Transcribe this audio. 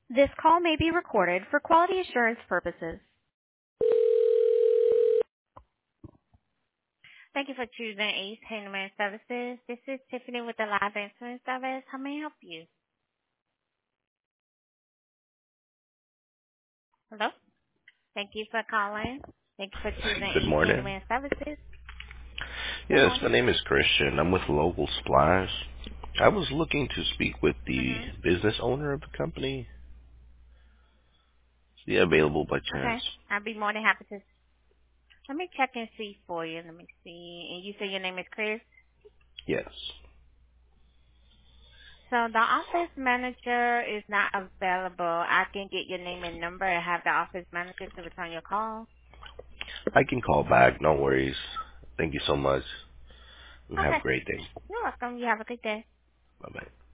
This call may be recorded for quality assurance purposes. Thank you for choosing Ace Handyman Services. This is Tiffany with the Live Answering Service. How may I help you? Hello? Thank you for calling. Thank you for choosing Good Ace morning. Handyman Services. Good Yes, my morning. name is Christian. I'm with Local Supplies. I was looking to speak with the Mm-hmm. business owner of the company. Is he available by chance? Okay. I'll be more than happy to. Let me check and see for you. Let me see. And you say your name is Chris? Yes. So the office manager is not available. I can get your name and number and have the office manager to return your call. I can call back. No worries. Thank you so much. And have Okay. a great day. You're welcome. You have a good day. Bye-bye.